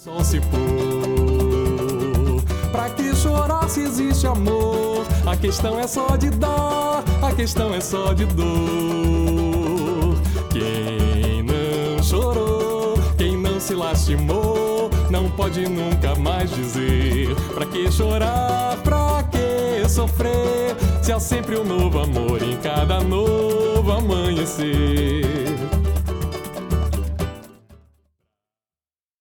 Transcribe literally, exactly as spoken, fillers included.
Sol se pôr. Pra que chorar se existe amor? A questão é só de dar, a questão é só de dor. Quem não chorou, quem não se lastimou, não pode nunca mais dizer. Pra que chorar, pra que sofrer, se há sempre um novo amor em cada novo amanhecer.